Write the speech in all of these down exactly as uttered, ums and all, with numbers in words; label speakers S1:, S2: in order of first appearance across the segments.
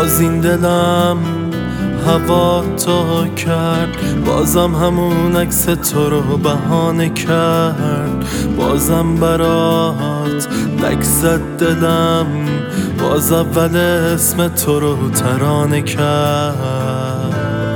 S1: باز این دلم هوا تا کرد، بازم همون عکس تو رو بهانه کرد، بازم برات نگذد دلم، باز اول اسم تو رو ترانه کرد.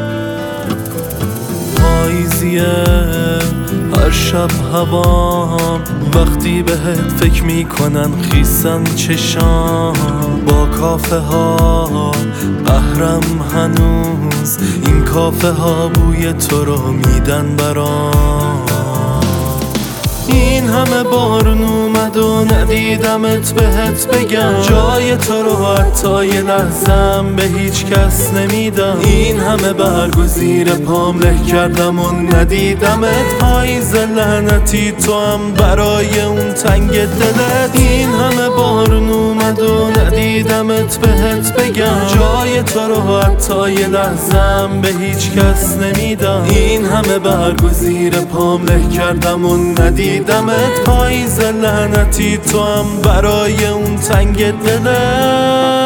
S1: پاییزیه هر شب هوام، وقتی بهت فکر میکنن خیسن چشام، با کافه ها قهرم هنوز، این کافه ها بوی تو رو میدن برام. این همه بارون اومد و ندیدمت بهت بگم، جای تو رو حتی یه لحظم به هیچ کس نمیدم. این همه برگ و زیر پام له کردم و ندیدمت، پاییز لعنتی تو هم برای اون تنگ دلت. این همه بارون اومد و ندیدمت بهت بگم، جای تو رو حتی یه لحظم به هیچ کس نمیدم. این همه برگ و زیر پام له کردم و ندیدمت، دمت پاییز لعنتی تو هم برای اون تنگ دلت.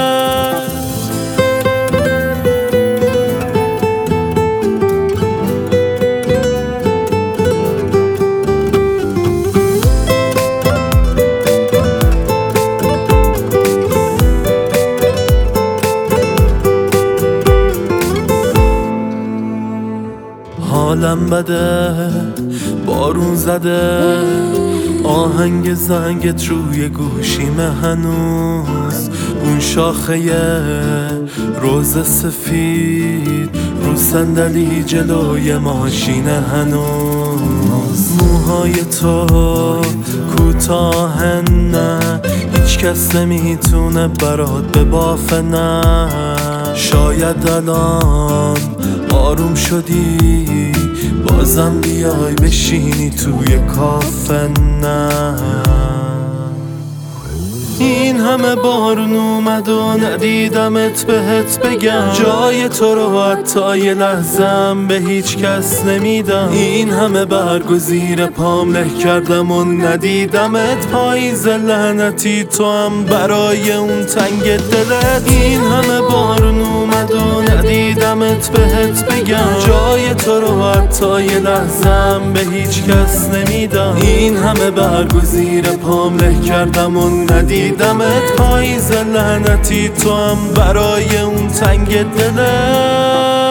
S1: حالم بده بارون زده، آهنگ زنگت روی گوشیمه هنوز، اون شاخه روز سفید رو صندلی جلوی ماشینه هنوز. موهای تو کوتاه نه، هیچ کس نمیتونه برات ببافه نه. شاید الان آروم شدی بازم بیای بشینی توی کافه نه. این همه بارون اومد و ندیدمت بهت بگم، جای تو رو حتی یه لحظم به هیچ کس نمیدم. این همه برگ و زیر پام له کردم و ندیدمت، پاییز لعنتی تو هم برای اون تنگ دلت. این همه بارون اومد و ندیدمت بهت بگم، جای تو رو حتی یه لحظم به هیچ کس نمیدم. این همه برگ و زیر پام له کردم و ندیدمت، دمت پاییز لعنتی تو هم برای اون تنگ دلت.